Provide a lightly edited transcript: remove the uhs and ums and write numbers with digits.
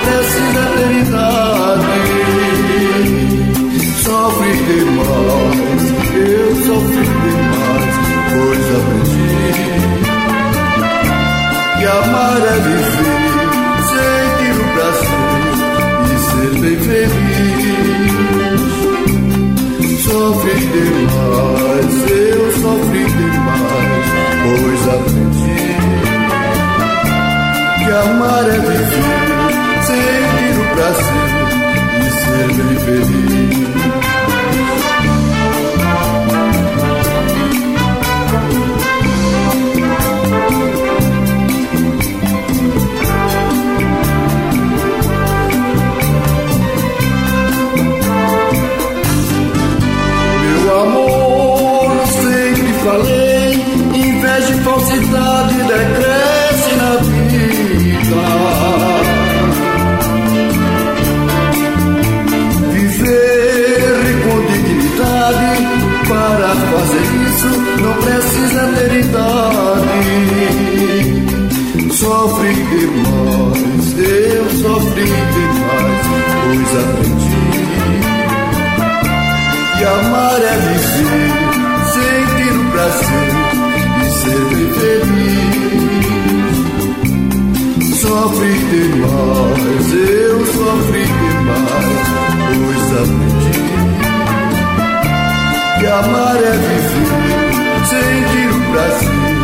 precisa ter idade. Sofre demais, eu sofri demais, pois aprendi que amar é viver, sentir o prazer e ser bem feliz. Sofri demais, eu sofri demais, pois aprendi que amar é viver, sentir o prazer e ser bem feliz. Falei, inveja e falsidade decresce na vida. Viver com dignidade, para fazer isso não precisa ter idade. Sofri demais, eu sofri demais, pois aprendi que amar é viver, sentir o prazer e ser bem feliz. Sofri demais, eu sofri demais, pois aprendi que amar é viver, sentir o prazer